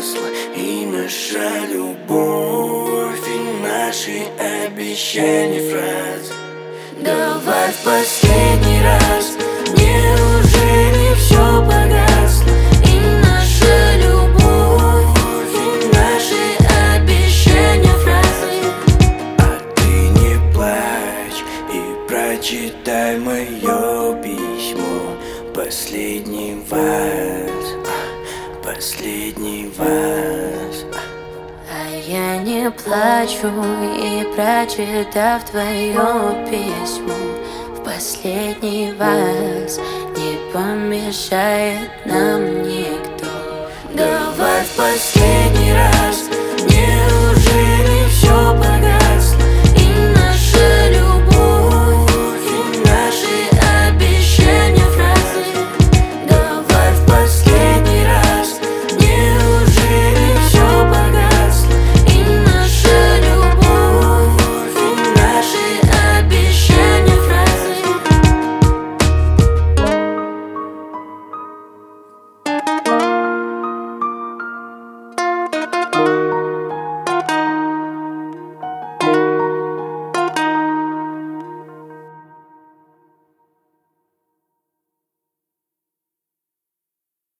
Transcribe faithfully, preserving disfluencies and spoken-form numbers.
погасла, и наша любовь, и наши обещания фразы. Давай в последний раз, неужели все погасло? И наша любовь, и наши обещания фразы. А ты не плачь и прочитай мое письмо. Последний вас, последний вас. А я не плачу и, прочитав твое письмо, в последний раз не помешает нам никто. Давай в последний